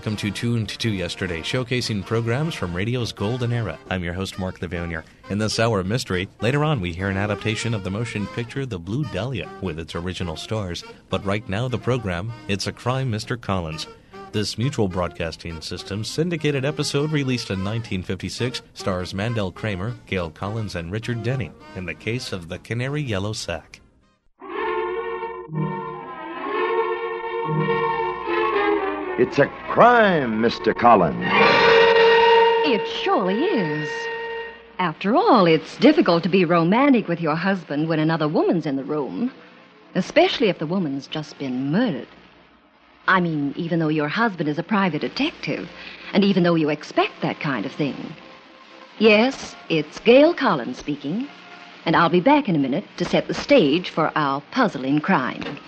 welcome to Tuned to Yesterday, showcasing programs from radio's golden era. I'm your host, Mark Livonia. In this hour of mystery, later on we hear an adaptation of the motion picture The Blue Dahlia with its original stars. But right now, the program, It's a Crime, Mr. Collins. This Mutual Broadcasting System syndicated episode released in 1956 stars Mandel Kramer, Gail Collins, and Richard Denning in the case of the Canary Yellow Sack. It's a crime, Mr. Collins. It surely is. After all, it's difficult to be romantic with your husband when another woman's in the room, especially if the woman's just been murdered. I mean, even though your husband is a private detective, and even though you expect that kind of thing. Yes, it's Gail Collins speaking, and I'll be back in a minute to set the stage for our puzzling crime.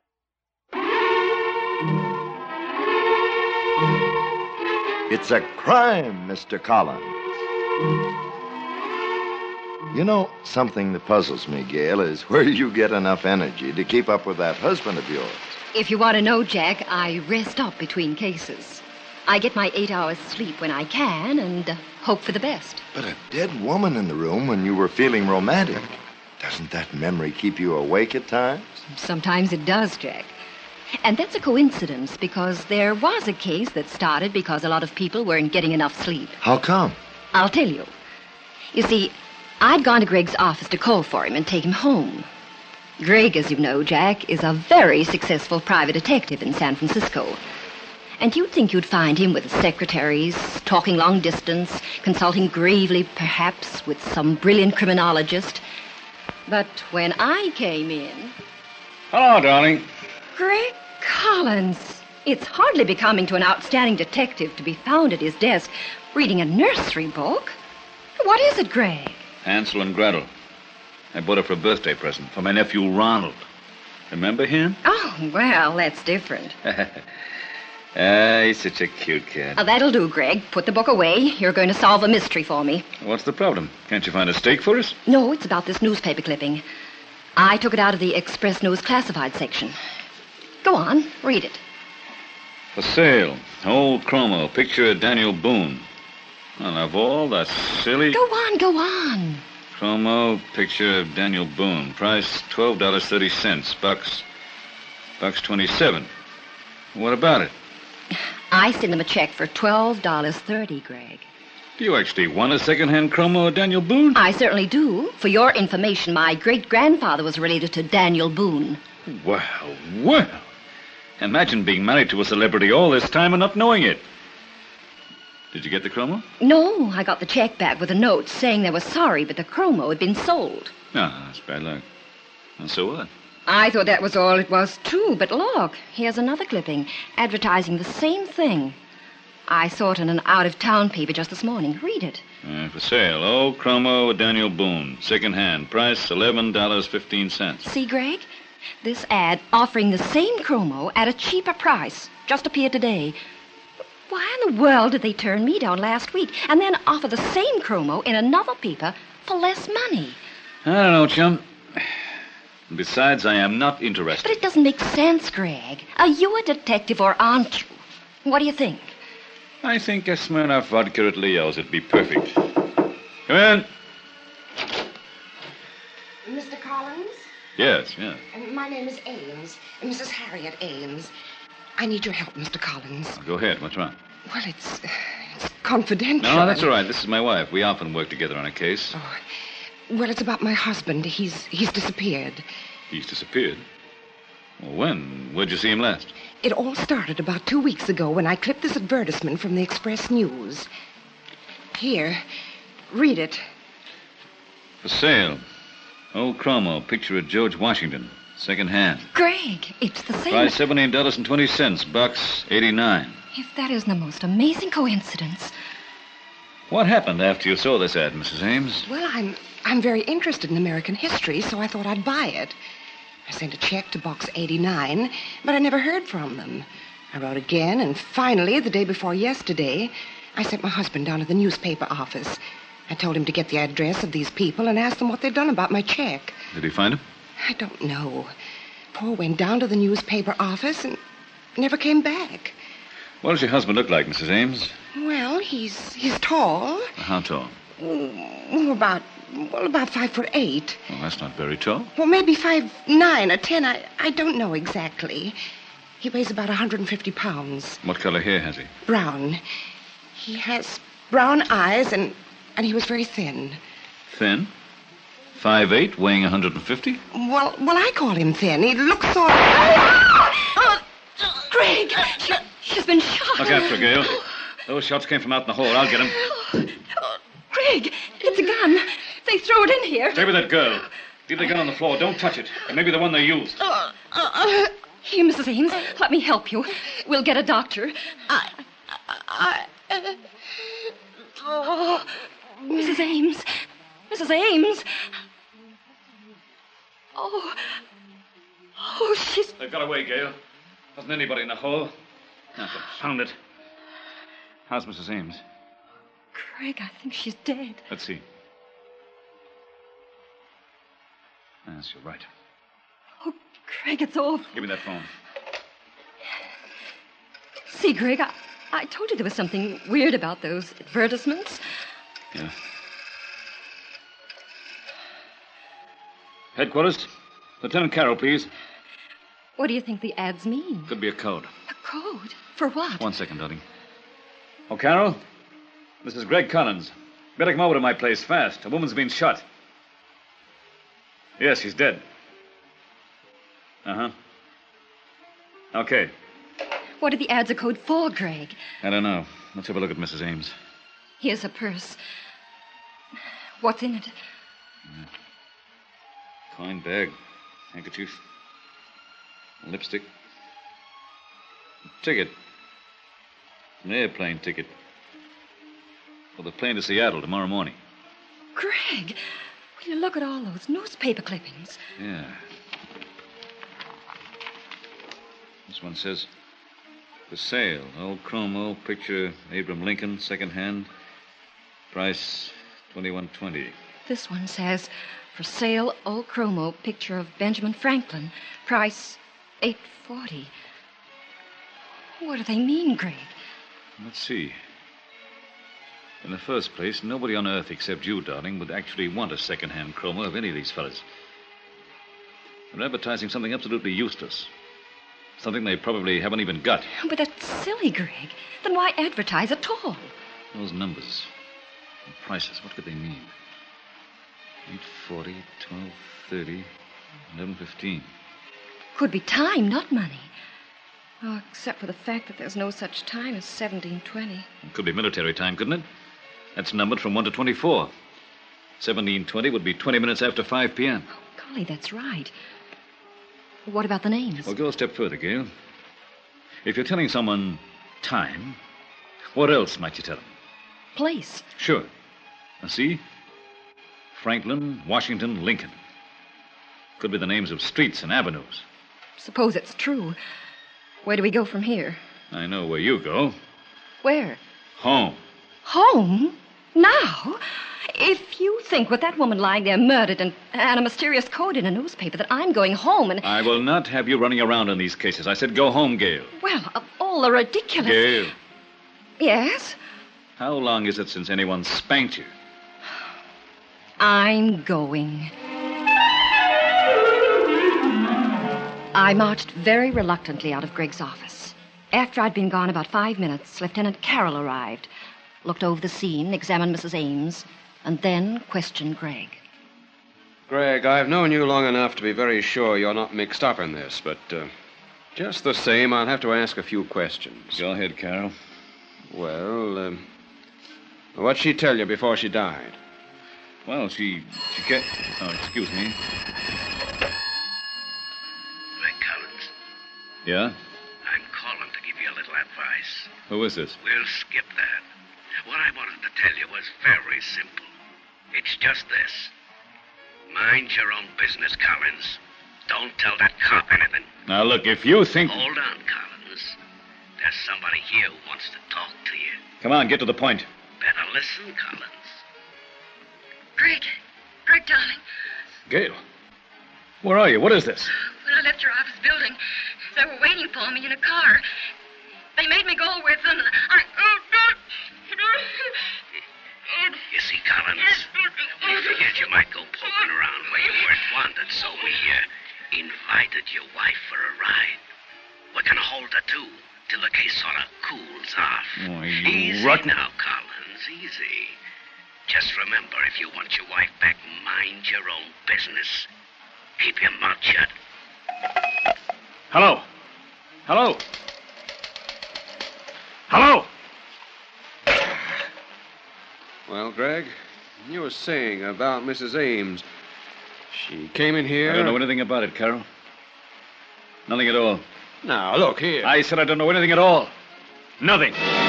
It's a crime, Mr. Collins. You know, something that puzzles me, Gail, is where you get enough energy to keep up with that husband of yours. If you want to know, Jack, I rest up between cases. I get my 8 hours sleep when I can and hope for the best. But a dead woman in the room when you were feeling romantic, doesn't that memory keep you awake at times? Sometimes it does, Jack. And that's a coincidence because there was a case that started because a lot of people weren't getting enough sleep. How come? I'll tell you. You see, I'd gone to Greg's office to call for him and take him home. Greg, as you know, Jack, is a very successful private detective in San Francisco. And you'd think you'd find him with secretaries, talking long distance, consulting gravely, perhaps, with some brilliant criminologist. But when I came in... Hello, darling. Greg Collins. It's hardly becoming to an outstanding detective to be found at his desk reading a nursery book. What is it, Greg? Hansel and Gretel. I bought it for a birthday present for my nephew Ronald. Remember him? Oh, well, that's different. He's such a cute kid. That'll do, Greg. Put the book away. You're going to solve a mystery for me. What's the problem? Can't you find a steak for us? No, it's about this newspaper clipping. I took it out of the Express News classified section. Go on, read it. For sale. Old chromo. Picture of Daniel Boone. Well, of all the silly... Go on. Chromo, picture of Daniel Boone. Price $12.30. Bucks 27. What about it? I sent him a check for $12.30, Greg. Do you actually want a second-hand chromo of Daniel Boone? I certainly do. For your information, my great-grandfather was related to Daniel Boone. Well. Imagine being married to a celebrity all this time and not knowing it. Did you get the chromo? No, I got the check back with a note saying they were sorry, but the chromo had been sold. That's bad luck. And so what? I thought that was all it was, too, but look, here's another clipping advertising the same thing. I saw it in an out-of-town paper just this morning. Read it. For sale, old chromo of Daniel Boone. Second-hand. Price $11.15. See, Greg? This ad offering the same chromo at a cheaper price just appeared today. Why in the world did they turn me down last week and then offer the same chromo in another paper for less money? I don't know, chum. Besides, I am not interested. But it doesn't make sense, Greg. Are you a detective or aren't you? What do you think? I think a Smirnoff vodka at Leo's would be perfect. Come in. Mr. Collins? Yes. My name is Ames, Mrs. Harriet Ames. I need your help, Mr. Collins. Go ahead. What's wrong? Well, it's confidential. No, that's all right. This is my wife. We often work together on a case. Oh, well, it's about my husband. He's disappeared. He's disappeared? Well, when? Where'd you see him last? It all started about 2 weeks ago when I clipped this advertisement from the Express News. Here, read it. For sale. Old chromo. Picture of George Washington. Second hand. Greg, it's the same. Price $17.20. Bucks 89. If that isn't the most amazing coincidence. What happened after you saw this ad, Mrs. Ames? Well, I'm very interested in American history, so I thought I'd buy it. I sent a check to Box 89, but I never heard from them. I wrote again, and finally, the day before yesterday, I sent my husband down to the newspaper office. I told him to get the address of these people and ask them what they'd done about my check. Did he find him? I don't know. Paul went down to the newspaper office and never came back. What does your husband look like, Mrs. Ames? Well, he's tall. How tall? About 5'8". Well, that's not very tall. Well, maybe 5'9" or 10. I don't know exactly. He weighs about 150 pounds. What color hair has he? Brown. He has brown eyes, and he was very thin. Thin? 5'8", weighing 150? Well, I call him thin. He looks sort of... Greg, she's been shot. Look after her, Gail. Those shots came from out in the hall. I'll get him. Greg, it's a gun. They throw it in here. Stay with that girl. Leave the gun on the floor. Don't touch it. It may be the one they used. Here, Mrs. Ames, let me help you. We'll get a doctor. Mrs. Ames. Mrs. Ames. Oh, she's... They've got away, Gail. Wasn't anybody in the hall. Now, confound it. How's Mrs. Ames? Greg, I think she's dead. Let's see. Yes, you're right. Oh, Greg, it's awful. Give me that phone. See, Greg, I told you there was something weird about those advertisements. Yeah. Headquarters. Lieutenant Carroll, please. What do you think the ads mean? Could be a code. A code? For what? 1 second, darling. Oh, Carroll? This is Greg Collins. Better come over to my place fast. A woman's been shot. Yes, she's dead. Uh-huh. Okay. What are the ads a code for, Greg? I don't know. Let's have a look at Mrs. Ames. Here's her purse. What's in it? Coin bag. Handkerchief. Lipstick. Ticket. An airplane ticket. For the plane to Seattle tomorrow morning. Greg, will you look at all those newspaper clippings? Yeah. This one says, for sale, old chromo, picture, Abraham Lincoln, second-hand, price $21.20. This one says, for sale, old chromo, picture of Benjamin Franklin, price $8.40. What do they mean, Greg? Let's see. In the first place, nobody on Earth except you, darling, would actually want a second-hand chromo of any of these fellas. They're advertising something absolutely useless. Something they probably haven't even got. But that's silly, Greg. Then why advertise at all? Those numbers and prices, what could they mean? 8:40, 12:30, 11:15. Could be time, not money. Oh, except for the fact that there's no such time as 1720. It could be military time, couldn't it? That's numbered from 1 to 24. 1720 would be 20 minutes after 5 p.m. Oh, golly, that's right. What about the names? Well, go a step further, Gail. If you're telling someone time, what else might you tell them? Place. Sure. Now, see? Franklin, Washington, Lincoln. Could be the names of streets and avenues. Suppose it's true. Where do we go from here? I know where you go. Where? Home. Home? Now? If you think with that woman lying there murdered and a mysterious code in a newspaper that I'm going home and... I will not have you running around in these cases. I said go home, Gail. Well, of all the ridiculous... Gail. Yes? How long is it since anyone spanked you? I'm going. I marched very reluctantly out of Greg's office. After I'd been gone about 5 minutes, Lieutenant Carroll arrived, looked over the scene, examined Mrs. Ames, and then questioned Greg. Greg, I've known you long enough to be very sure you're not mixed up in this, but just the same, I'll have to ask a few questions. Go ahead, Carroll. Well, what'd she tell you before she died? Well, she get... Oh, excuse me. Greg Collins. Yeah? I'm calling to give you a little advice. Who is this? We'll skip that. What I wanted to tell you was very simple. It's just this. Mind your own business, Collins. Don't tell that cop anything. Now, look, if you think... Hold on, Collins. There's somebody here who wants to talk to you. Come on, get to the point. Better listen, Collins. Greg, darling. Gail, where are you? What is this? When I left your office building, they were waiting for me in a car. They made me go with them. You see, Collins, we figured you might go poking around where you weren't wanted, so we invited your wife for a ride. We're going to hold her, too, till the case sort of cools off. Oh, you easy rotten... now, Collins, easy. Just remember, if you want your wife back, mind your own business. Keep your mouth shut. Hello? Hello? Hello? Well, Greg, you were saying about Mrs. Ames. She came in here... I don't know anything about it, Carol. Nothing at all. Now, look here. I said I don't know anything at all. Nothing.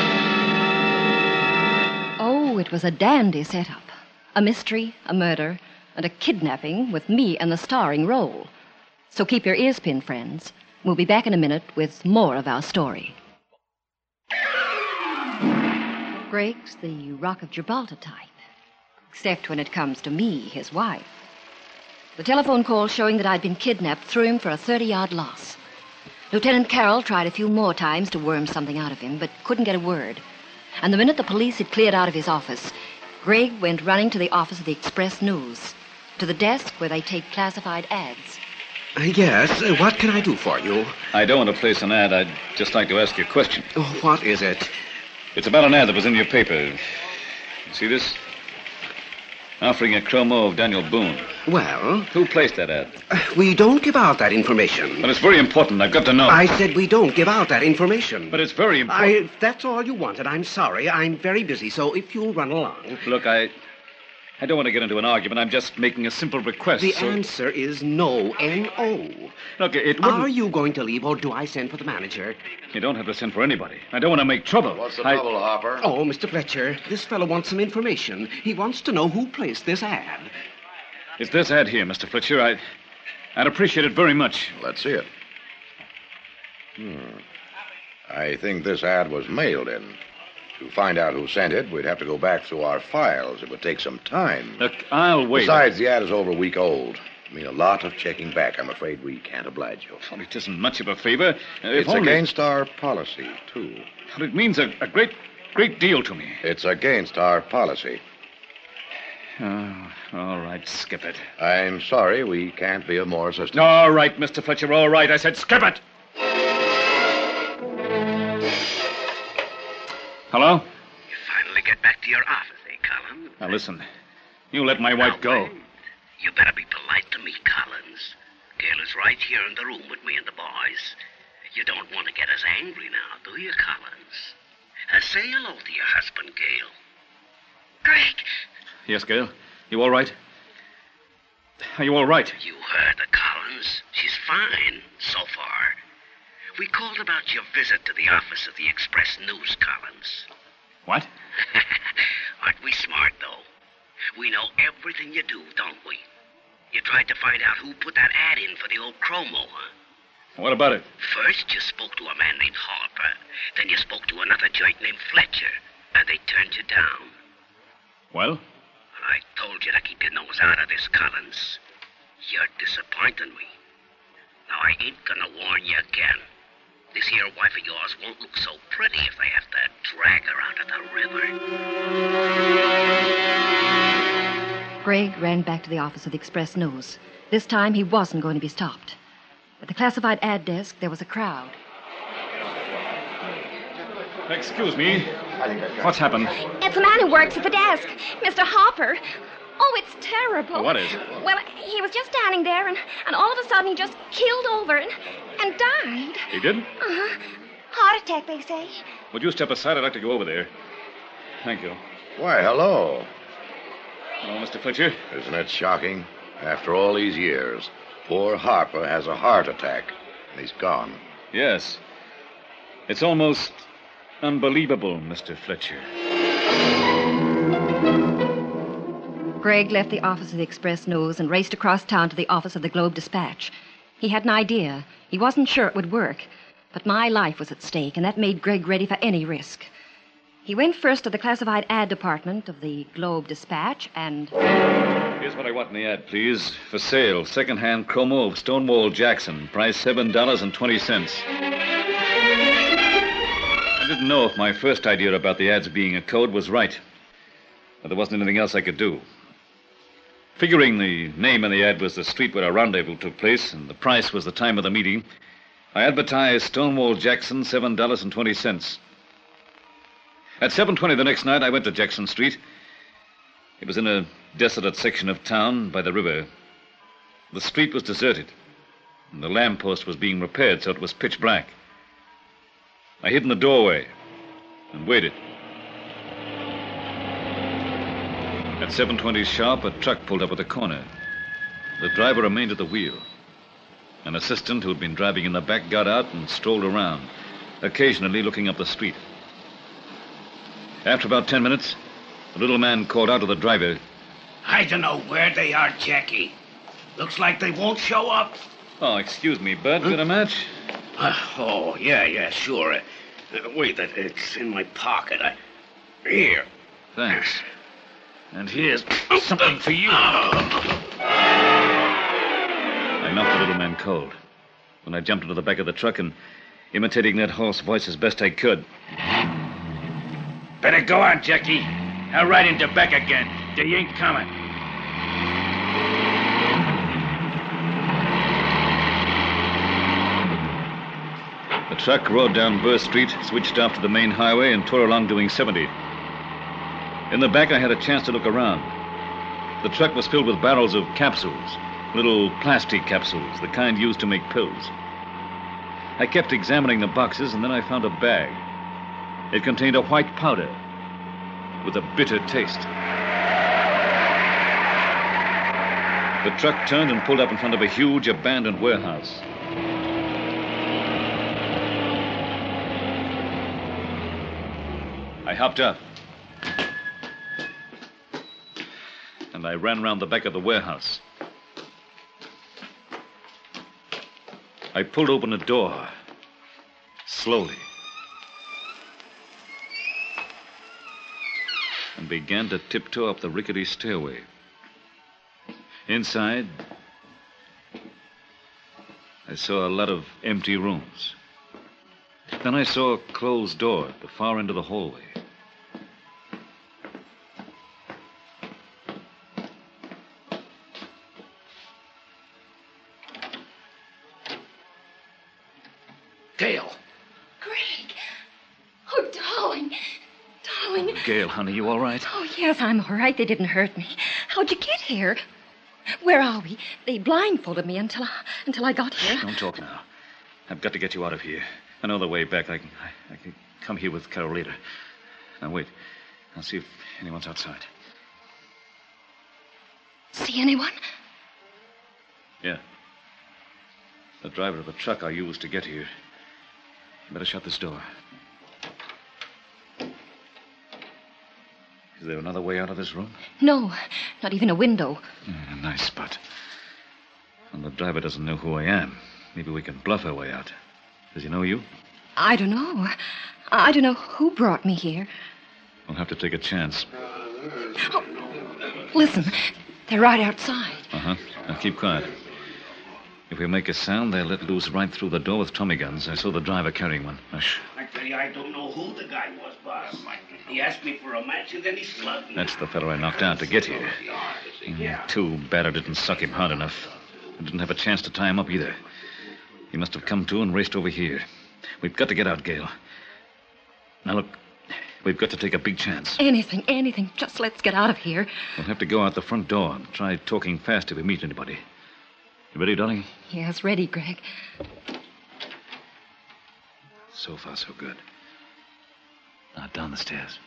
Oh, it was a dandy setup. A mystery, a murder, and a kidnapping with me in the starring role. So keep your ears pinned, friends. We'll be back in a minute with more of our story. Greg's the Rock of Gibraltar type, except when it comes to me, his wife. The telephone call showing that I'd been kidnapped threw him for a 30-yard loss. Lieutenant Carroll tried a few more times to worm something out of him, but couldn't get a word. And the minute the police had cleared out of his office, Greg went running to the office of the Express News, to the desk where they take classified ads. Yes, what can I do for you? I don't want to place an ad. I'd just like to ask you a question. Oh, what is it? It's about an ad that was in your paper. You see this? Offering a chromo of Daniel Boone. Well? Who placed that ad? We don't give out that information. But it's very important. I've got to know. I said we don't give out that information. But it's very important. That's all you wanted. I'm sorry. I'm very busy, so if you'll run along... Look, I don't want to get into an argument. I'm just making a simple request. The answer is no. N-O. Look, it wouldn't... Are you going to leave, or do I send for the manager? You don't have to send for anybody. I don't want to make trouble. What's the trouble, Harper? Oh, Mr. Fletcher, this fellow wants some information. He wants to know who placed this ad. It's this ad here, Mr. Fletcher. I'd appreciate it very much. Let's see it. I think this ad was mailed in. To find out who sent it, we'd have to go back through our files. It would take some time. Look, I'll wait. Besides, the ad is over a week old. I mean, a lot of checking back. I'm afraid we can't oblige you. Well, it isn't much of a favor. It's against our policy, too. Well, it means a great deal to me. It's against our policy. Oh, all right, skip it. I'm sorry, we can't be of more assistance. All right, Mr. Fletcher, all right. I said skip it. Hello? You finally get back to your office, Collins? Now, listen. You let my wife go. Wait. You better be polite to me, Collins. Gail is right here in the room with me and the boys. You don't want to get us angry now, do you, Collins? Say hello to your husband, Gail. Greg. Yes, Gail? You all right? Are you all right? You heard her, Collins. She's fine, so far. We called about your visit to the office of the Express News, Collins. What? Aren't we smart, though? We know everything you do, don't we? You tried to find out who put that ad in for the old chromo, huh? What about it? First, you spoke to a man named Harper. Then you spoke to another joint named Fletcher. And they turned you down. Well? I told you to keep your nose out of this, Collins. You're disappointing me. Now, I ain't gonna warn you again. This here wife of yours won't look so pretty if they have to drag her out of the river. Greg ran back to the office of the Express News. This time, he wasn't going to be stopped. At the classified ad desk, there was a crowd. Excuse me. What's happened? It's a man who works at the desk, Mr. Harper. Oh, it's terrible. What is? Well, he was just standing there, and all of a sudden he just keeled over and died. He did? Uh-huh. Heart attack, they say. Would you step aside? I'd like to go over there. Thank you. Why, hello. Hello, Mr. Fletcher. Isn't it shocking? After all these years, poor Harper has a heart attack, and he's gone. Yes. It's almost unbelievable, Mr. Fletcher. Greg left the office of the Express News and raced across town to the office of the Globe Dispatch. He had an idea. He wasn't sure it would work, but my life was at stake, and that made Greg ready for any risk. He went first to the classified ad department of the Globe Dispatch and... Here's what I want in the ad, please. For sale, second-hand chromo of Stonewall Jackson. Price $7.20. I didn't know if my first idea about the ads being a code was right. But there wasn't anything else I could do. Figuring the name in the ad was the street where our rendezvous took place, and the price was the time of the meeting, I advertised Stonewall Jackson, $7.20. At 7:20 the next night, I went to Jackson Street. It was in a desolate section of town by the river. The street was deserted, and the lamppost was being repaired, so it was pitch black. I hid in the doorway and waited. At 7:20 sharp, a truck pulled up at the corner. The driver remained at the wheel. An assistant who had been driving in the back got out and strolled around, occasionally looking up the street. After about 10 minutes, the little man called out to the driver. I don't know where they are, Jackie. Looks like they won't show up. Oh, excuse me, Bud. Got a match? Yeah, sure. Wait, it's in my pocket. Here. Thanks. And here's something for you. I knocked the little man cold. Then I jumped into the back of the truck and, imitating that hoarse voice as best I could. Better go on, Jackie. I'll ride into back again. They ain't coming. The truck roared down Burr Street, switched off to the main highway, and tore along doing 70. In the back, I had a chance to look around. The truck was filled with barrels of capsules, little plastic capsules, the kind used to make pills. I kept examining the boxes, and then I found a bag. It contained a white powder with a bitter taste. The truck turned and pulled up in front of a huge abandoned warehouse. I hopped up. And I ran round the back of the warehouse. I pulled open a door. Slowly. And began to tiptoe up the rickety stairway. Inside, I saw a lot of empty rooms. Then I saw a closed door at the far end of the hallway. Gail. Greg. Oh, darling. Darling. Gail, honey, you all right? Oh, yes, I'm all right. They didn't hurt me. How'd you get here? Where are we? They blindfolded me until I got here. Don't talk now. I've got to get you out of here. I know the way back. I can come here with Carol later. Now, wait. I'll see if anyone's outside. See anyone? Yeah. The driver of the truck I used to get here. You better shut this door. Is there another way out of this room? No, not even a window. A nice spot. And the driver doesn't know who I am. Maybe we can bluff our way out. Does he know you? I don't know. I don't know who brought me here. We'll have to take a chance. Oh, listen, they're right outside. Uh-huh. Now keep quiet. If we make a sound, they'll let loose right through the door with Tommy guns. I saw the driver carrying one. Hush. I tell you, I don't know who the guy was, boss. He asked me for a match, and then he slugged me. That's the fellow I knocked out to get here. Too bad I didn't suck him hard enough. I didn't have a chance to tie him up either. He must have come to and raced over here. We've got to get out, Gail. Now, look, we've got to take a big chance. Anything. Just let's get out of here. We'll have to go out the front door and try talking fast if we meet anybody. You ready, darling? Yes, ready, Greg. So far, so good. Now, down the stairs.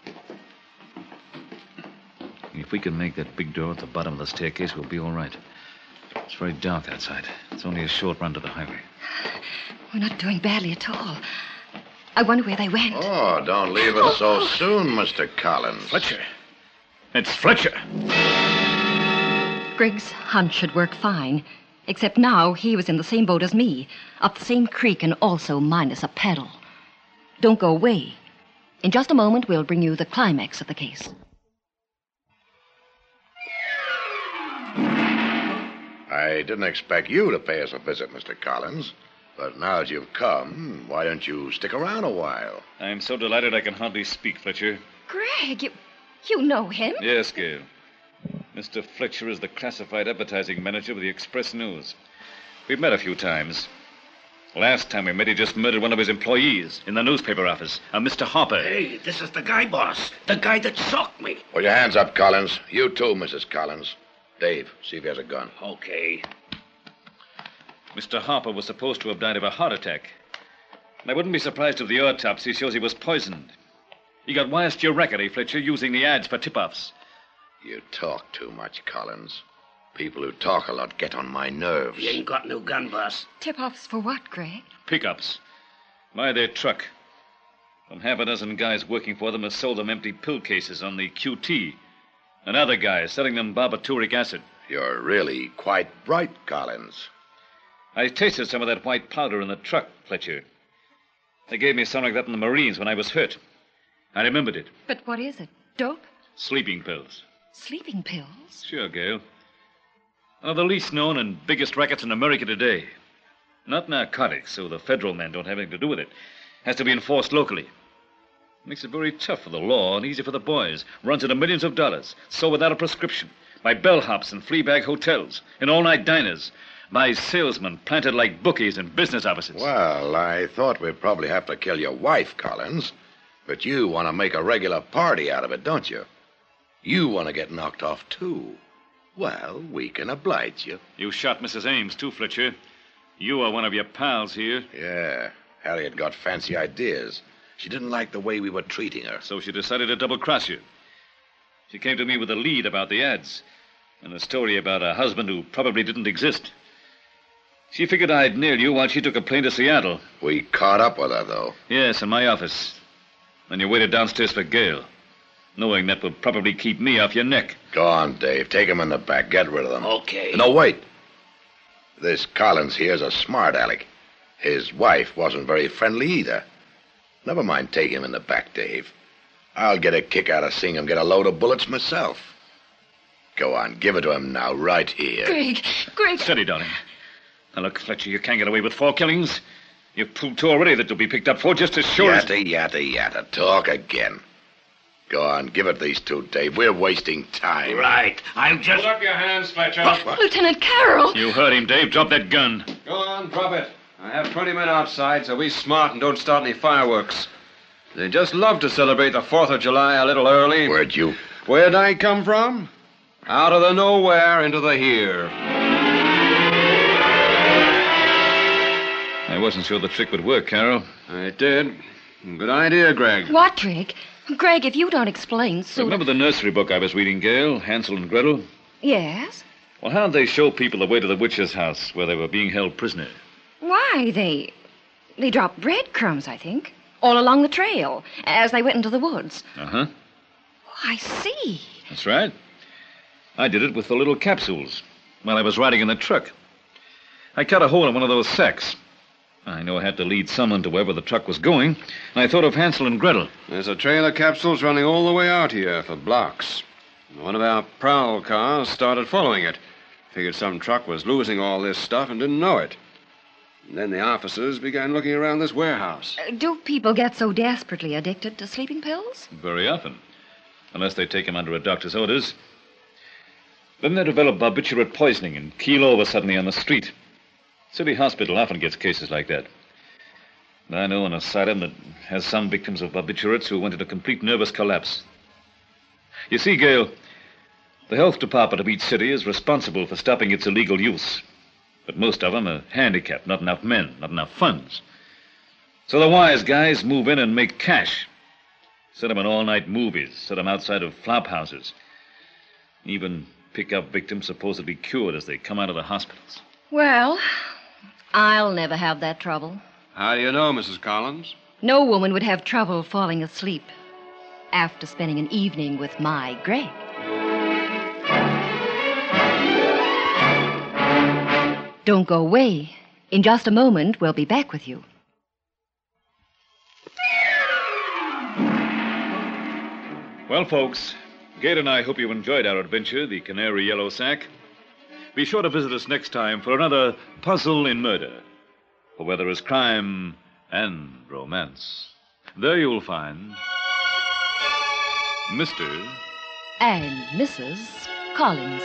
If we can make that big door at the bottom of the staircase, we'll be all right. It's very dark outside. It's only a short run to the highway. We're not doing badly at all. I wonder where they went. Oh, don't leave us so soon, Mr. Collins. Fletcher. It's Fletcher. Greg's hunch had worked fine, except now he was in the same boat as me, up the same creek and also minus a paddle. Don't go away. In just a moment, we'll bring you the climax of the case. I didn't expect you to pay us a visit, Mr. Collins. But now that you've come, why don't you stick around a while? I'm so delighted I can hardly speak, Fletcher. Greg, you know him? Yes, Gail. Mr. Fletcher is the classified advertising manager with the Express News. We've met a few times. Last time we met, he just murdered one of his employees in the newspaper office, a Mr. Harper. Hey, this is the guy, boss. The guy that socked me. Put your hands up, Collins. You too, Mrs. Collins. Dave, see if he has a gun. Okay. Mr. Harper was supposed to have died of a heart attack. And I wouldn't be surprised if the autopsy shows he was poisoned. He got wires to your record, Fletcher, using the ads for tip-offs. You talk too much, Collins. People who talk a lot get on my nerves. You ain't got no gun, boss. Tip-offs for what, Greg? Pickups. Buy their truck. Some half a dozen guys working for them have sold them empty pill cases on the QT. And other guys selling them barbituric acid. You're really quite bright, Collins. I tasted some of that white powder in the truck, Fletcher. They gave me some like that in the Marines when I was hurt. I remembered it. But what is it? Dope? Sleeping pills. Sleeping pills? Sure, Gail. One of the least known and biggest rackets in America today. Not narcotics, so the federal men don't have anything to do with it. Has to be enforced locally. Makes it very tough for the law and easy for the boys. Runs into millions of dollars. Sold without a prescription. By bellhops and flea-bag hotels. In all-night diners. By salesmen planted like bookies in business offices. Well, I thought we'd probably have to kill your wife, Collins. But you want to make a regular party out of it, don't you? You want to get knocked off, too. Well, we can oblige you. You shot Mrs. Ames, too, Fletcher. You are one of your pals here. Yeah, Harriet got fancy ideas. She didn't like the way we were treating her. So she decided to double-cross you. She came to me with a lead about the ads and a story about a husband who probably didn't exist. She figured I'd nail you while she took a plane to Seattle. We caught up with her, though. Yes, in my office. Then you waited downstairs for Gail, knowing that would probably keep me off your neck. Go on, Dave. Take him in the back. Get rid of them. Okay. No, wait. This Collins here's a smart aleck. His wife wasn't very friendly either. Never mind take him in the back, Dave. I'll get a kick out of seeing him get a load of bullets myself. Go on, give it to him now, right here. Greg. Steady, darling. Now, look, Fletcher, you can't get away with 4 killings. You've proved 2 already that you'll be picked up for just as sure as... Yatta. Talk again. Go on, give it these 2, Dave. We're wasting time. Right. I'm just... Put up your hands, Fletcher. Lieutenant Carroll. You heard him, Dave. Drop that gun. Go on, drop it. I have 20 men outside, so be smart and don't start any fireworks. They just love to celebrate the 4th of July a little early. Where'd I come from? Out of the nowhere into the here. I wasn't sure the trick would work, Carol. It did. Good idea, Greg. What trick? Greg, if you don't explain, so... Remember the nursery book I was reading, Gail? Hansel and Gretel? Yes? Well, how'd they show people the way to the witch's house where they were being held prisoner? Why, they dropped breadcrumbs, I think, all along the trail as they went into the woods. Uh-huh. Oh, I see. That's right. I did it with the little capsules while I was riding in the truck. I cut a hole in one of those sacks. I know I had to lead someone to wherever the truck was going, and I thought of Hansel and Gretel. There's a trail of capsules running all the way out here for blocks. One of our prowl cars started following it. Figured some truck was losing all this stuff and didn't know it. And then the officers began looking around this warehouse. Do people get so desperately addicted to sleeping pills? Very often, unless they take them under a doctor's orders. Then they develop barbiturate poisoning and keel over suddenly on the street. City Hospital often gets cases like that. And I know an asylum that has some victims of barbiturates who went into complete nervous collapse. You see, Gail, the health department of each city is responsible for stopping its illegal use. But most of them are handicapped, not enough men, not enough funds. So the wise guys move in and make cash. Set them in all-night movies, set them outside of flop houses. Even pick up victims supposedly cured as they come out of the hospitals. Well, I'll never have that trouble. How do you know, Mrs. Collins? No woman would have trouble falling asleep after spending an evening with my Greg. Don't go away. In just a moment, we'll be back with you. Well, folks, Gate and I hope you enjoyed our adventure, the Canary Yellow Sack. Be sure to visit us next time for another Puzzle in Murder. for where there is crime and romance, there you will find Mr. And Mrs. Collins.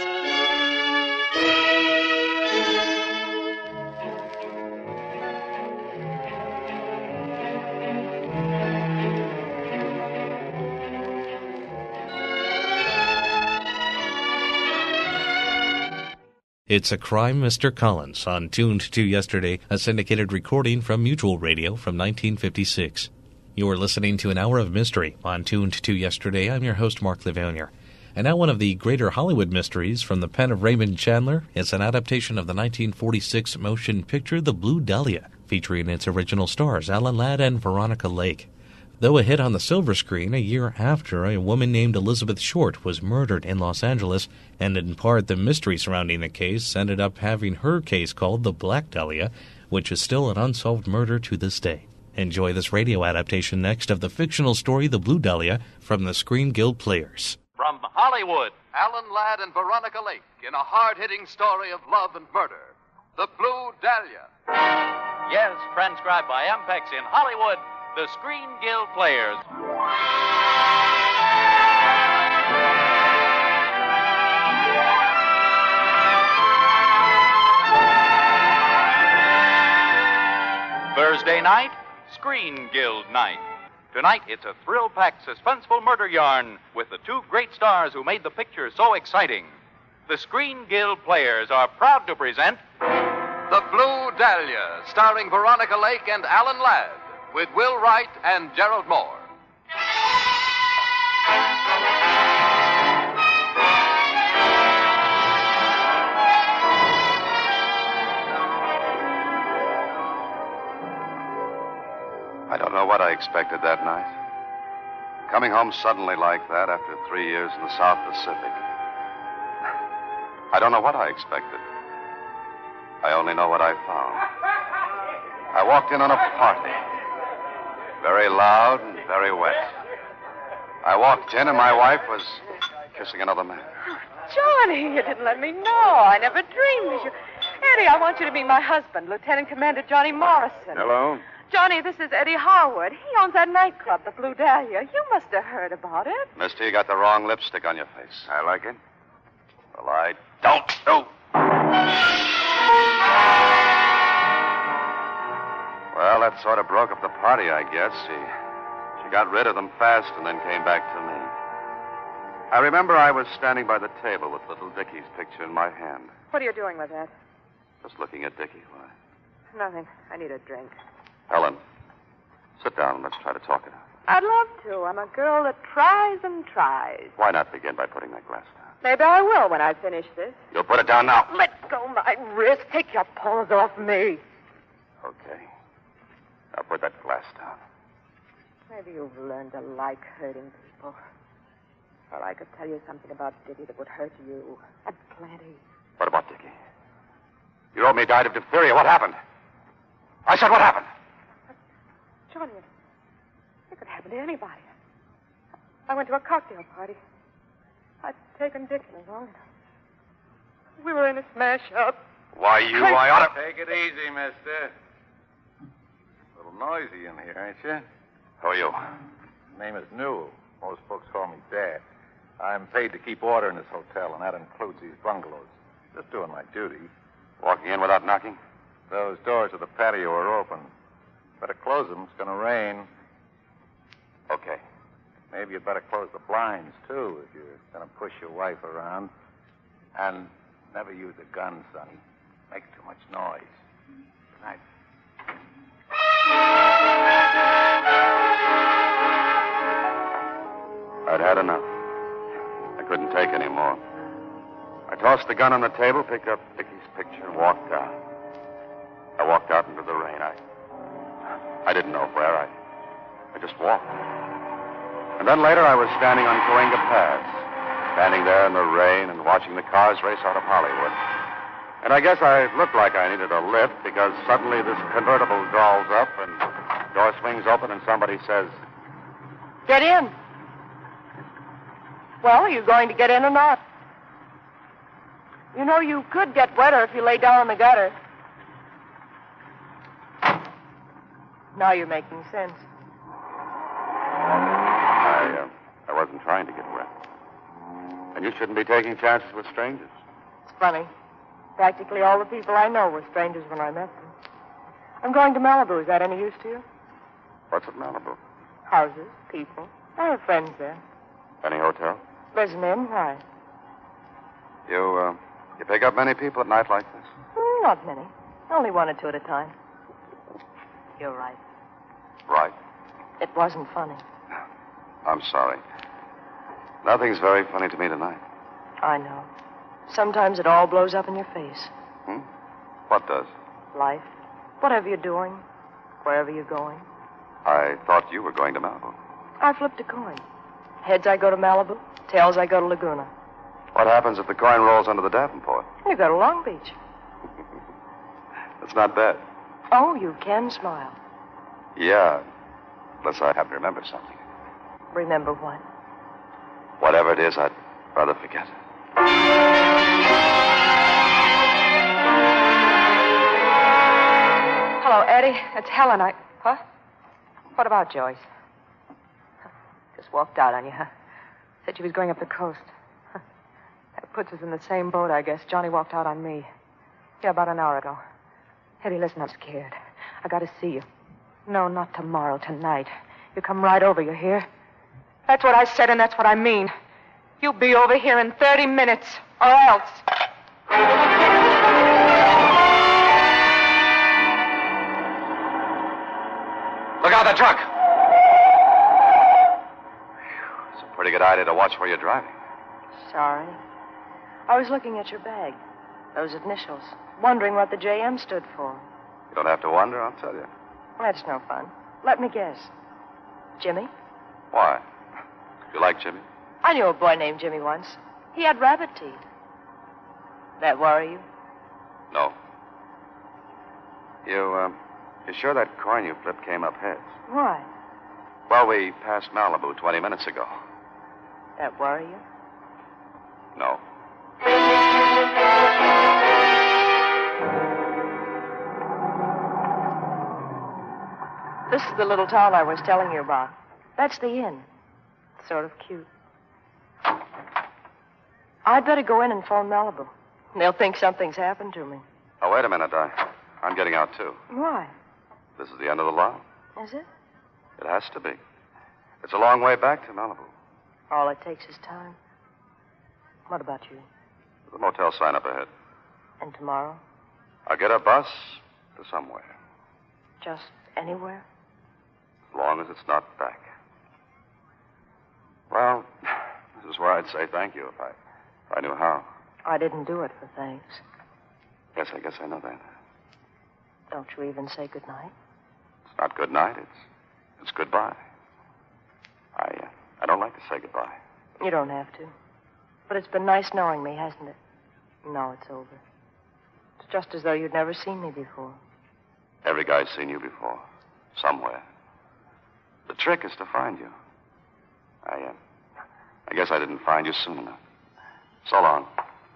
It's A Crime, Mr. Collins, on Tuned to Yesterday, a syndicated recording from Mutual Radio from 1956. You're listening to an hour of mystery on Tuned to Yesterday. I'm your host, Mark Livonier. And now one of the greater Hollywood mysteries from the pen of Raymond Chandler is an adaptation of the 1946 motion picture The Blue Dahlia, featuring its original stars Alan Ladd and Veronica Lake. Though a hit on the silver screen a year after, a woman named Elizabeth Short was murdered in Los Angeles, and in part the mystery surrounding the case ended up having her case called The Black Dahlia, which is still an unsolved murder to this day. Enjoy this radio adaptation next of the fictional story The Blue Dahlia from the Screen Guild Players. From Hollywood, Alan Ladd and Veronica Lake in a hard-hitting story of love and murder, The Blue Dahlia. Yes, transcribed by Ampex in Hollywood, the Screen Guild Players. Thursday night, Screen Guild night. Tonight, it's a thrill-packed, suspenseful murder yarn with the two great stars who made the picture so exciting. The Screen Guild Players are proud to present The Blue Dahlia, starring Veronica Lake and Alan Ladd, with Will Wright and Gerald Moore. I don't know what I expected that night. Coming home suddenly like that after 3 years in the South Pacific. I don't know what I expected. I only know what I found. I walked in on a party. Very loud and very wet. I walked in and my wife was kissing another man. Johnny, you didn't let me know. I never dreamed that you... Eddie, I want you to meet my husband, Lieutenant Commander Johnny Morrison. Hello? Johnny, this is Eddie Harwood. He owns that nightclub, the Blue Dahlia. You must have heard about it. Mister, you got the wrong lipstick on your face. I like it. Well, I don't. Oh. Well, that sort of broke up the party, I guess. She got rid of them fast and then came back to me. I remember I was standing by the table with little Dickie's picture in my hand. What are you doing with that? Just looking at Dickie. Why? Nothing. I need a drink. Helen, sit down and let's try to talk it out. I'd love to. I'm a girl that tries and tries. Why not begin by putting that glass down? Maybe I will when I finish this. You'll put it down now. Let go my wrist. Take your paws off me. Okay. Now put that glass down. Maybe you've learned to like hurting people. Or I could tell you something about Dickie that would hurt you. And plenty. What about Dickie? You told me he died of diphtheria. What happened? I said, what happened? Johnny, it could happen to anybody. I went to a cocktail party. I'd taken Dickie along. We were in a smash-up. Why, I ought to... Take it easy, mister. A little noisy in here, ain't you? Who are you? Name is Newell. Most folks call me Dad. I'm paid to keep order in this hotel, and that includes these bungalows. Just doing my duty. Walking in without knocking? Those doors of the patio are open. Better close them. It's going to rain. Okay. Maybe you'd better close the blinds, too, if you're going to push your wife around. And never use a gun, Sonny. Makes too much noise. Good night. I'd had enough. I couldn't take any more. I tossed the gun on the table, picked up Dickie's picture, and walked out. I walked out into the rain. I didn't know where. I just walked. And then later I was standing on Cahuenga Pass, standing there in the rain and watching the cars race out of Hollywood. And I guess I looked like I needed a lift because suddenly this convertible draws up and the door swings open and somebody says, Get in. Well, are you going to get in or not? You know, you could get wetter if you lay down in the gutter. Now you're making sense. I wasn't trying to get wet. And you shouldn't be taking chances with strangers. It's funny. Practically all the people I know were strangers when I met them. I'm going to Malibu. Is that any use to you? What's at Malibu? Houses, people. I have friends there. Any hotel? There's an inn. Why? You pick up many people at night like this? Not many. Only one or two at a time. You're right. Right. It wasn't funny. I'm sorry. Nothing's very funny to me tonight. I know. Sometimes it all blows up in your face. What does? Life. Whatever you're doing. Wherever you're going. I thought you were going to Malibu. I flipped a coin. Heads, I go to Malibu. Tails, I go to Laguna. What happens if the coin rolls under the Davenport? You go to Long Beach. That's not bad. Oh, you can smile. Yeah. Unless I have to remember something. Remember what? Whatever it is, I'd rather forget. Hello, Eddie. It's Helen. Huh? What about Joyce? Just walked out on you, huh? Said she was going up the coast. That puts us in the same boat, I guess. Johnny walked out on me. Yeah, about an hour ago. Eddie, listen, I'm scared. I gotta see you. No, not tomorrow, tonight. You come right over, you hear? That's what I said, and that's what I mean. You'll be over here in 30 minutes, or else. Look out, the truck! It's a pretty good idea to watch where you're driving. Sorry. I was looking at your bag. Those initials. Wondering what the JM stood for. You don't have to wonder, I'll tell you. That's no fun. Let me guess. Jimmy? Why? You like Jimmy? I knew a boy named Jimmy once. He had rabbit teeth. That worry you? No. You sure that coin you flipped came up heads? Why? Well, we passed Malibu 20 minutes ago. That worry you? No. This is the little town I was telling you about. That's the inn. It's sort of cute. I'd better go in and phone Malibu. They'll think something's happened to me. Oh, wait a minute. I'm getting out, too. Why? This is the end of the line. Is it? It has to be. It's a long way back to Malibu. All it takes is time. What about you? The motel sign up ahead. And tomorrow? I'll get a bus to somewhere. Just anywhere? As long as it's not back. Well, this is where I'd say thank you if I knew how. I didn't do it for thanks. Yes, I guess I know that. Don't you even say goodnight? It's not good night. It's goodbye. I don't like to say goodbye. You don't have to. But it's been nice knowing me, hasn't it? No, it's over. It's just as though you'd never seen me before. Every guy's seen you before. Somewhere. The trick is to find you. I guess I didn't find you soon enough. So long.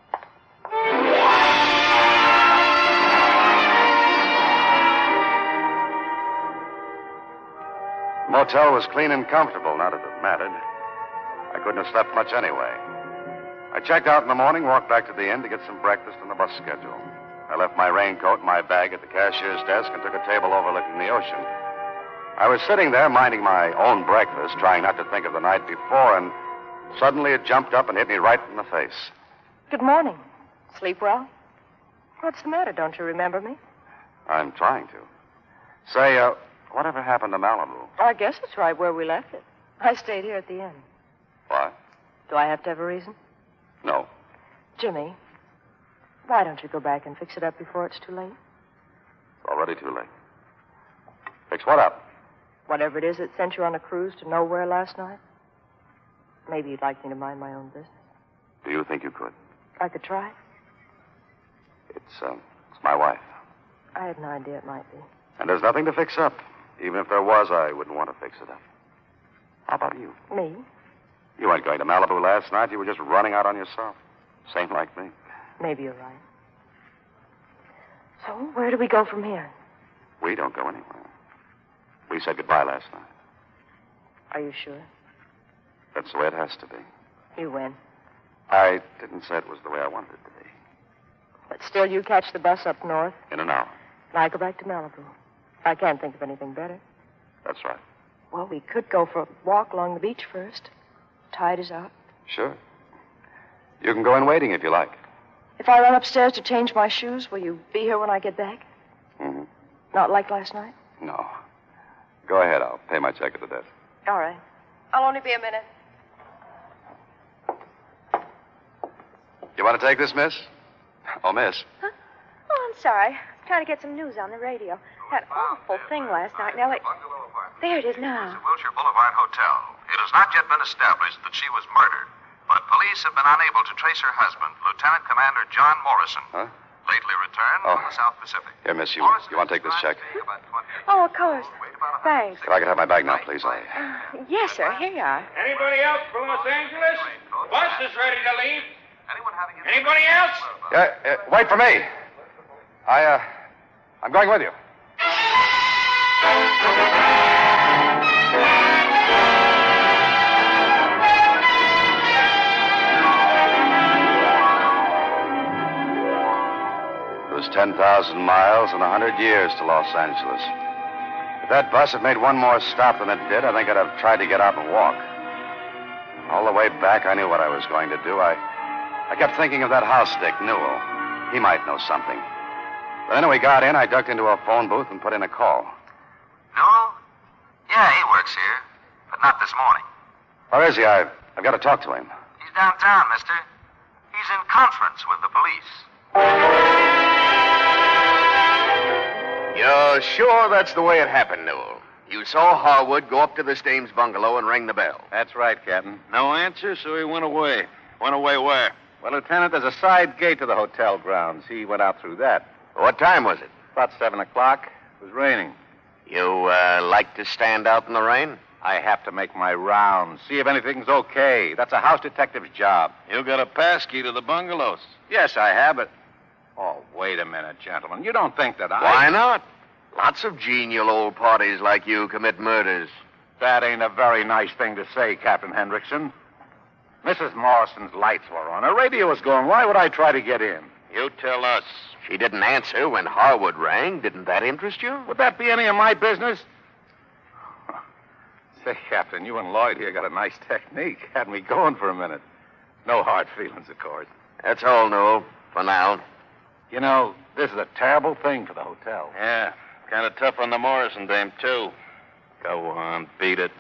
The motel was clean and comfortable, not that it mattered. I couldn't have slept much anyway. I checked out in the morning, walked back to the inn to get some breakfast on the bus schedule. I left my raincoat and my bag at the cashier's desk and took a table overlooking the ocean. I was sitting there minding my own breakfast, trying not to think of the night before, and suddenly it jumped up and hit me right in the face. Good morning. Sleep well? What's the matter? Don't you remember me? I'm trying to. Say, whatever happened to Malibu? I guess it's right where we left it. I stayed here at the inn. What? Do I have to have a reason? No. Jimmy, why don't you go back and fix it up before it's too late? It's already too late. Fix what up? Whatever it is that sent you on a cruise to nowhere last night. Maybe you'd like me to mind my own business. Do you think you could? I could try. It's my wife. I had an idea it might be. And there's nothing to fix up. Even if there was, I wouldn't want to fix it up. How about you? Me? You weren't going to Malibu last night. You were just running out on yourself. Same like me. Maybe you're right. So, where do we go from here? We don't go anywhere. We said goodbye last night. Are you sure? That's the way it has to be. You win. I didn't say it was the way I wanted it to be. But still, you catch the bus up north, In an hour. and I go back to Malibu. I can't think of anything better. That's right. Well, we could go for a walk along the beach first. Tide is out. Sure. You can go in waiting if you like. If I run upstairs to change my shoes, will you be here when I get back? Mm-hmm. Not like last night? No. Go ahead. I'll pay my check at the desk. All right. I'll only be a minute. You want to take this, miss? Oh, miss. Huh? Oh, I'm sorry. Trying to get some news on the radio. That awful thing last night. Now, there it is now. Wilshire Boulevard Hotel. It has not yet been established that she was murdered, but police have been unable to trace her husband, Lieutenant Commander John Morrison, lately returned from the South Pacific. Here, miss, you want to take this check? Oh, of course. Thanks. If I could have my bag now, please. Yes, sir. Here you are. Anybody else for Los Angeles? The bus is ready to leave. Anybody else? Wait for me. I'm going with you. It was 10,000 miles and 100 years to Los Angeles. If that bus had made one more stop than it did, I think I'd have tried to get out and walk. All the way back, I knew what I was going to do. I kept thinking of that house dick, Newell. He might know something. But then when we got in, I ducked into a phone booth and put in a call. Newell? Yeah, he works here, but not this morning. Where is he? I've got to talk to him. He's downtown, mister. He's in conference with the police. You're sure that's the way it happened, Newell? You saw Harwood go up to the Stames bungalow and ring the bell. That's right, Captain. No answer, so he went away. Went away where? Well, Lieutenant, there's a side gate to the hotel grounds. He went out through that. What time was it? About 7 o'clock. It was raining. You, like to stand out in the rain? I have to make my rounds, see if anything's okay. That's a house detective's job. You got a pass key to the bungalows. Yes, I have it. Oh, wait a minute, gentlemen. You don't think that Why not? Lots of genial old parties like you commit murders. That ain't a very nice thing to say, Captain Hendrickson. Mrs. Morrison's lights were on. Her radio was going. Why would I try to get in? You tell us. She didn't answer when Harwood rang. Didn't that interest you? Would that be any of my business? Say, Captain, you and Lloyd here got a nice technique. Had me going for a minute. No hard feelings, of course. That's all, Newell, for now. You know, this is a terrible thing for the hotel. Yeah, kind of tough on the Morrison dame, too. Go on, beat it.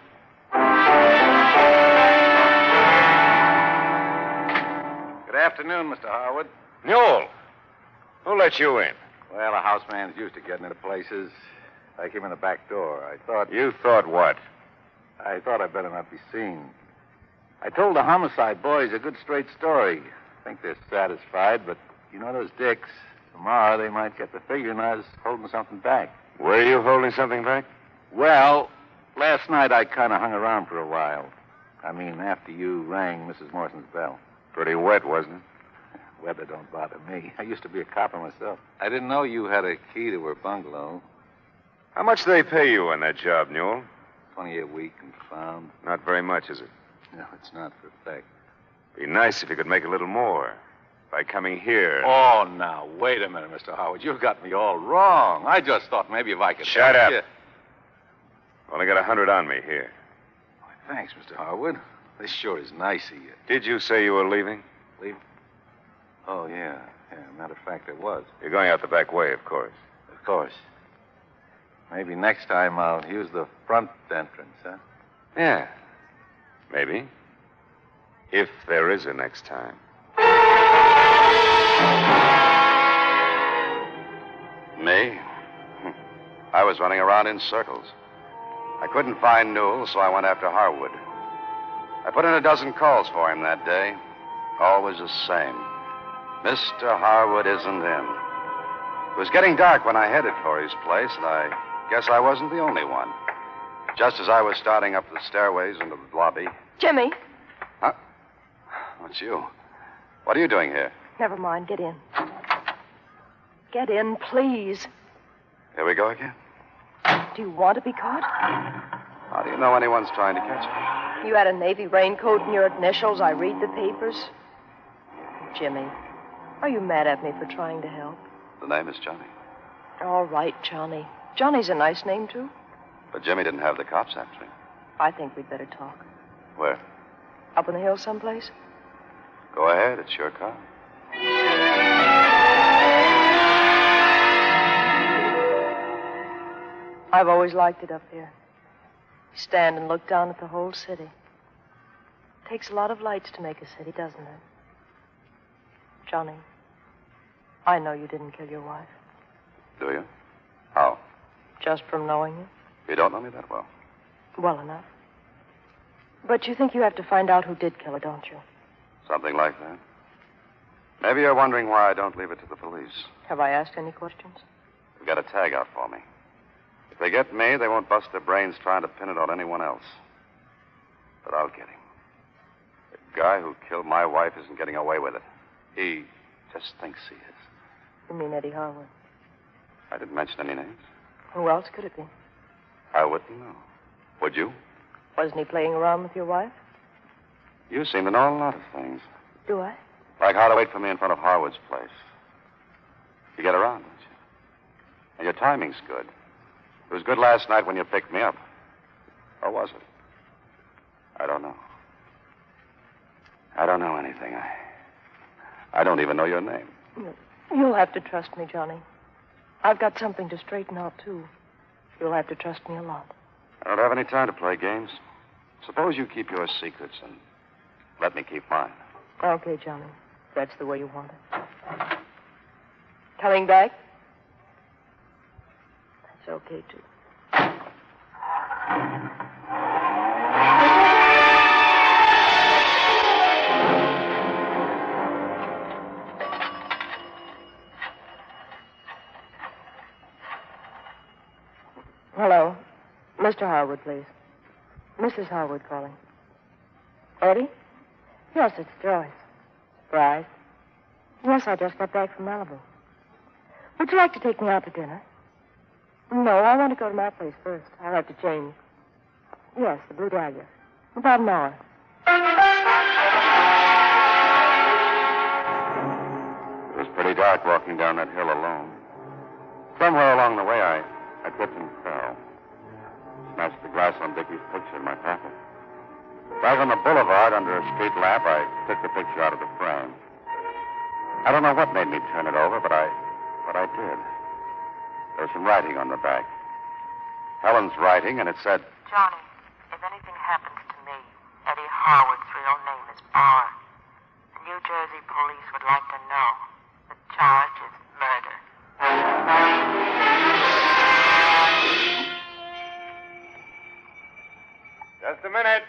Good afternoon, Mr. Harwood. Newell, who let you in? Well, a houseman's used to getting into places. I came in the back door. I thought... You thought what? I thought I'd better not be seen. I told the homicide boys a good straight story. I think they're satisfied, but you know those dicks. Tomorrow they might get the figuring I was holding something back. Were you holding something back? Well, last night I kind of hung around for a while. I mean, after you rang Mrs. Morrison's bell. Pretty wet, wasn't it? Weather don't bother me. I used to be a copper myself. I didn't know you had a key to her bungalow. How much do they pay you on that job, Newell? 20 a week and found. Not very much, is it? No, it's not for a fact. Be nice if you could make a little more. By coming here. Oh, now, wait a minute, Mr. Howard. You've got me all wrong. I just thought maybe if I could... Shut up. You... Only got 100 on me here. Why, thanks, Mr. Harwood. This sure is nice of you. Did you say you were leaving? Leaving? Oh, yeah. Matter of fact, I was. You're going out the back way, of course. Of course. Maybe next time I'll use the front entrance, huh? Yeah. Maybe. If there is a next time. Me? I was running around in circles. I couldn't find Newell, so I went after Harwood. I put in a dozen calls for him that day. Always the same. Mr. Harwood isn't in. It was getting dark when I headed for his place, and I guess I wasn't the only one. Just as I was starting up the stairways into the lobby... Jimmy. Huh? What's you? What are you doing here? Never mind. Get in. Get in, please. Here we go again. Do you want to be caught? How do you know anyone's trying to catch me? You had a Navy raincoat and your initials. I read the papers. Jimmy, are you mad at me for trying to help? The name is Johnny. All right, Johnny. Johnny's a nice name, too. But Jimmy didn't have the cops after him. I think we'd better talk. Where? Up on the hill someplace? Go ahead. It's your car. I've always liked it up here. You stand and look down at the whole city. It takes a lot of lights to make a city, doesn't it? Johnny, I know you didn't kill your wife. Do you? How? Just from knowing you? You don't know me that well. Well enough. But you think you have to find out who did kill her, don't you? Something like that. Maybe you're wondering why I don't leave it to the police. Have I asked any questions? They've got a tag out for me. If they get me, they won't bust their brains trying to pin it on anyone else. But I'll get him. The guy who killed my wife isn't getting away with it. He just thinks he is. You mean Eddie Harwood? I didn't mention any names. Who else could it be? I wouldn't know. Would you? Wasn't he playing around with your wife? You seem to know a lot of things. Do I? Like how to wait for me in front of Harwood's place. You get around, don't you? And your timing's good. It was good last night when you picked me up. Or was it? I don't know. I don't know anything. I don't even know your name. You'll have to trust me, Johnny. I've got something to straighten out, too. You'll have to trust me a lot. I don't have any time to play games. Suppose you keep your secrets and let me keep mine. Okay, Johnny. That's the way you want it. Coming back? That's okay, too. Hello. Mr. Harwood, please. Mrs. Harwood calling. Eddie? Yes, it's Joyce. Surprise? Yes, I just got back from Malibu. Would you like to take me out to dinner? No, I want to go to my place first. I'll have to change. Yes, the Blue Dahlia. About an hour. It was pretty dark walking down that hill alone. Somewhere along the way, I tripped and fell. Smashed the glass on Dickie's picture in my pocket. Back on the boulevard under a street lamp, I took the picture out of the frame. I don't know what made me turn it over, but I did. There was some writing on the back. Helen's writing, and it said, Johnny, if anything happens to me, Eddie Harwood's real name is Bauer. The New Jersey police would like to know. The charge is murder. Just a minute.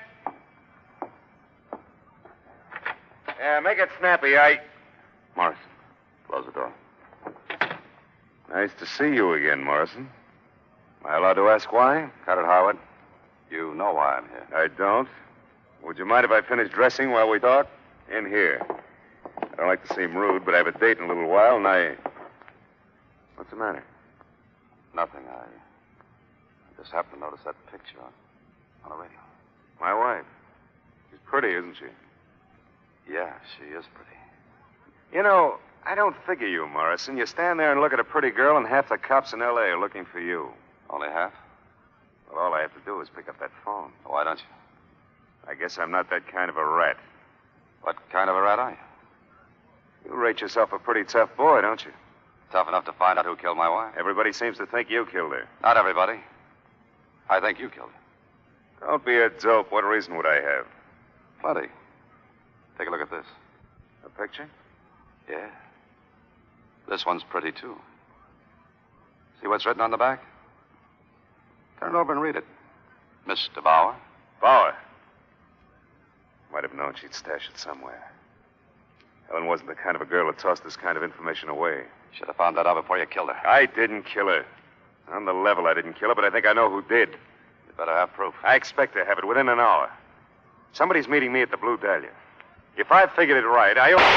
Yeah, make it snappy. Morrison, close the door. Nice to see you again, Morrison. Am I allowed to ask why? Cut it, Harwood. You know why I'm here. I don't. Would you mind if I finish dressing while we talk? In here. I don't like to seem rude, but I have a date in a little while, and What's the matter? Nothing. I just happened to notice that picture on the radio. My wife. She's pretty, isn't she? Yeah, she is pretty. You know, I don't figure you, Morrison. You stand there and look at a pretty girl, and half the cops in L.A. are looking for you. Only half? Well, all I have to do is pick up that phone. Why don't you? I guess I'm not that kind of a rat. What kind of a rat are you? You rate yourself a pretty tough boy, don't you? Tough enough to find out who killed my wife? Everybody seems to think you killed her. Not everybody. I think you killed her. Don't be a dope. What reason would I have? Plenty. Take a look at this. A picture? Yeah. This one's pretty, too. See what's written on the back? Turn it over and read it. Mr. Bauer. Bauer. Might have known she'd stash it somewhere. Helen wasn't the kind of a girl to toss this kind of information away. Should have found that out before you killed her. I didn't kill her. On the level, I didn't kill her, but I think I know who did. You better have proof. I expect to have it within an hour. Somebody's meeting me at the Blue Dahlia. If I figured it right,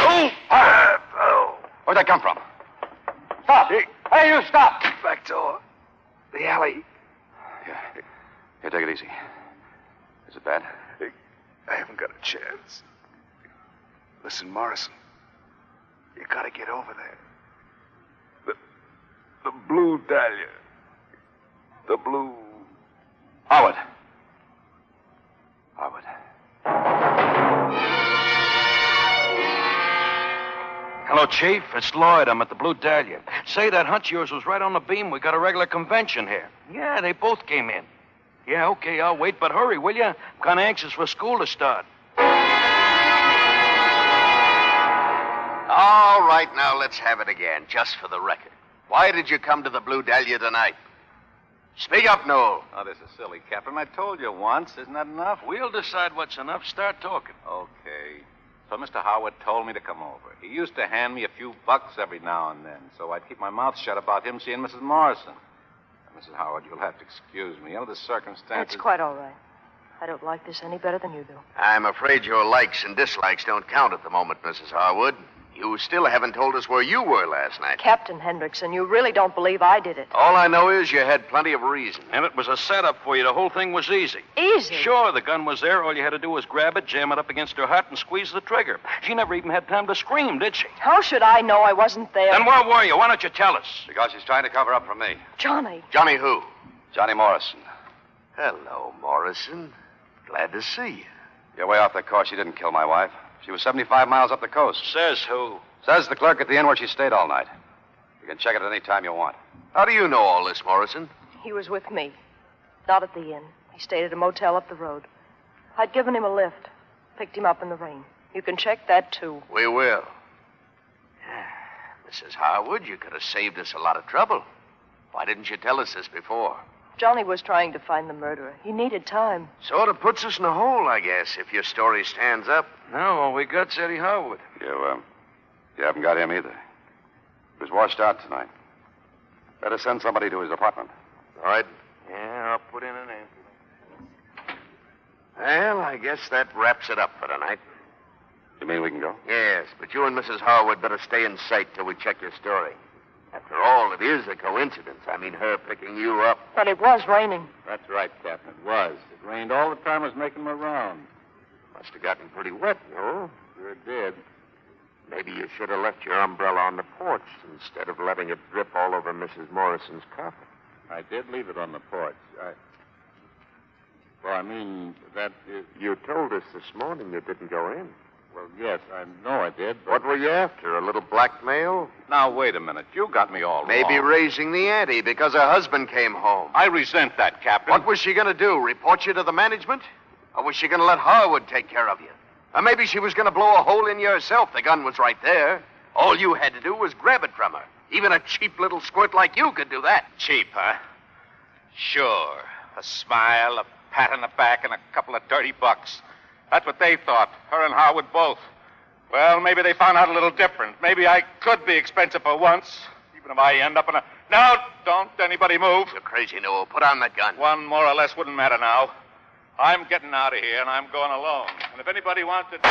Where'd that come from? Stop! Hey, you stop! Back door. The alley. Here, take it easy. Is it bad? I haven't got a chance. Listen, Morrison. You gotta get over there. The Blue Dahlia. The Blue... Howard. Hello, Chief. It's Lloyd. I'm at the Blue Dahlia. Say, that hunch of yours was right on the beam. We got a regular convention here. Yeah, they both came in. Yeah, okay, I'll wait, but hurry, will you? I'm kind of anxious for school to start. All right, now let's have it again, just for the record. Why did you come to the Blue Dahlia tonight? Speak up, Noel. Oh, this is silly, Captain. I told you once. Isn't that enough? We'll decide what's enough. Start talking. Okay. So Mr. Howard told me to come over. He used to hand me a few bucks every now and then, so I'd keep my mouth shut about him seeing Mrs. Morrison. Mrs. Howard, you'll have to excuse me. Under the circumstances... It's quite all right. I don't like this any better than you do. I'm afraid your likes and dislikes don't count at the moment, Mrs. Harwood. You still haven't told us where you were last night. Captain Hendrickson, you really don't believe I did it. All I know is you had plenty of reason. And it was a setup for you. The whole thing was easy. Easy? Sure, the gun was there. All you had to do was grab it, jam it up against her heart, and squeeze the trigger. She never even had time to scream, did she? How should I know I wasn't there? Then where were you? Why don't you tell us? Because she's trying to cover up for me. Johnny. Johnny who? Johnny Morrison. Hello, Morrison. Glad to see you. You're way off the course. She didn't kill my wife. She was 75 miles up the coast. Says who? Says the clerk at the inn where she stayed all night. You can check it at any time you want. How do you know all this, Morrison? He was with me. Not at the inn. He stayed at a motel up the road. I'd given him a lift. Picked him up in the rain. You can check that, too. We will. Mrs. Harwood, you could have saved us a lot of trouble. Why didn't you tell us this before? Johnny was trying to find the murderer. He needed time. Sort of puts us in a hole, I guess, if your story stands up. No, all we got's Eddie Harwood. You haven't got him either. He was washed out tonight. Better send somebody to his apartment. All right. Yeah, I'll put in an answer. Well, I guess that wraps it up for tonight. You mean we can go? Yes, but you and Mrs. Harwood better stay in sight till we check your story. After all, it is a coincidence. I mean, her picking you up. But it was raining. That's right, Captain. It was. It rained all the time I was making my rounds. Must have gotten pretty wet, no? Sure did. Maybe you should have left your umbrella on the porch instead of letting it drip all over Mrs. Morrison's coffin. I did leave it on the porch. You told us this morning you didn't go in. Well, yes, I know I did, but... What were you after, a little blackmail? Now, wait a minute. You got me all Maybe wrong. raising the ante because her husband came home. I resent that, Captain. What was she going to do, report you to the management? Or was she going to let Harwood take care of you? Or maybe she was going to blow a hole in you herself. The gun was right there. All you had to do was grab it from her. Even a cheap little squirt like you could do that. Cheap, huh? Sure. A smile, a pat on the back, and a couple of dirty bucks. That's what they thought, her and Harwood both. Well, maybe they found out a little different. Maybe I could be expensive for once, even if I end up in a... Now, don't anybody move. You're crazy, Noel. Put on that gun. One more or less wouldn't matter now. I'm getting out of here, and I'm going alone. And if anybody wants to...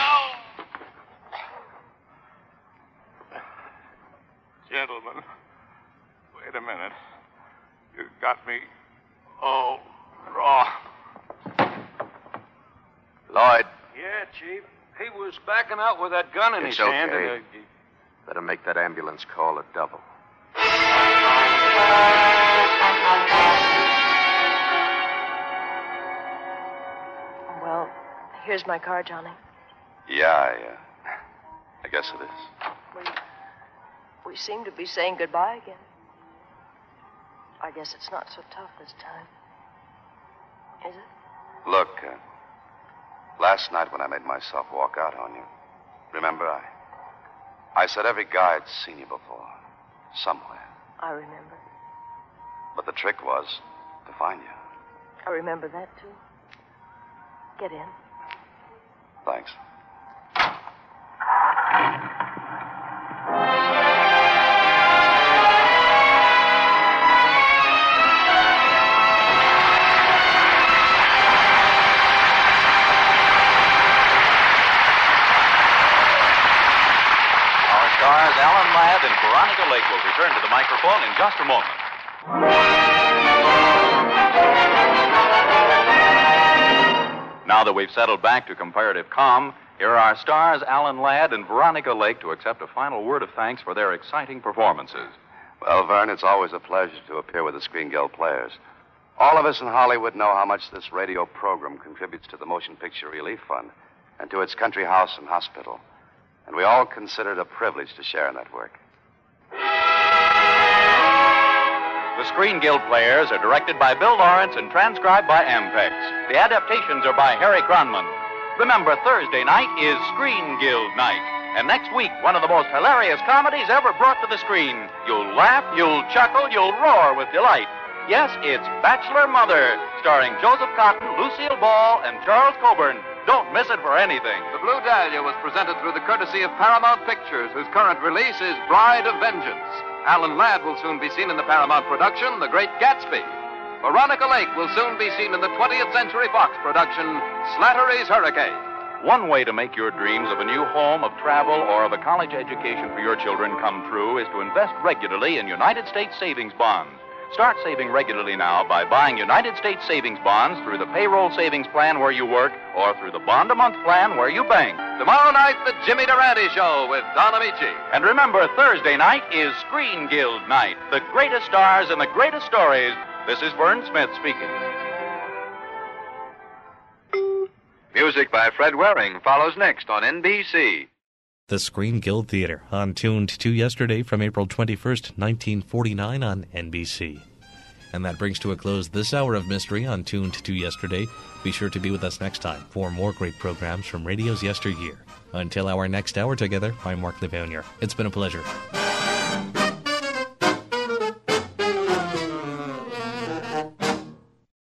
Gentlemen, wait a minute. You got me all wrong. Lloyd. Yeah, Chief. He was backing out with that gun in his okay. hand. And, Better make that ambulance call a double. Well, here's my car, Johnny. Yeah, I guess it is. We seem to be saying goodbye again. I guess it's not so tough this time. Is it? Look, last night when I made myself walk out on you, remember I said every guy had seen you before, somewhere. I remember. But the trick was to find you. I remember that, too. Get in. Thanks. Stars Alan Ladd and Veronica Lake will return to the microphone in just a moment. that we've settled back to comparative calm, here are our stars, Alan Ladd and Veronica Lake, to accept a final word of thanks for their exciting performances. Well, Vern, it's always a pleasure to appear with the Screen Guild players. All of us in Hollywood know how much this radio program contributes to the Motion Picture Relief Fund and to its country house and hospital. And we all consider it a privilege to share in that work. The Screen Guild players are directed by Bill Lawrence and transcribed by Ampex. The adaptations are by Harry Cronman. Remember, Thursday night is Screen Guild night. And next week, one of the most hilarious comedies ever brought to the screen. You'll laugh, you'll chuckle, you'll roar with delight. Yes, it's Bachelor Mother, starring Joseph Cotton, Lucille Ball, and Charles Coburn. Don't miss it for anything. The Blue Dahlia was presented through the courtesy of Paramount Pictures, whose current release is Bride of Vengeance. Alan Ladd will soon be seen in the Paramount production, The Great Gatsby. Veronica Lake will soon be seen in the 20th Century Fox production, Slattery's Hurricane. One way to make your dreams of a new home, of travel, or of a college education for your children come true is to invest regularly in United States savings bonds. Start saving regularly now by buying United States savings bonds through the payroll savings plan where you work or through the bond-a-month plan where you bank. Tomorrow night, the Jimmy Durante Show with Don Amici. And remember, Thursday night is Screen Guild night. The greatest stars and the greatest stories. This is Vern Smith speaking. Music by Fred Waring follows next on NBC. The Screen Guild Theater on Tuned to Yesterday from April 21st, 1949 on NBC. And that brings to a close this hour of mystery on Tuned to Yesterday. Be sure to be with us next time for more great programs from radio's yesteryear. Until our next hour together, I'm Mark Levonier. It's been a pleasure.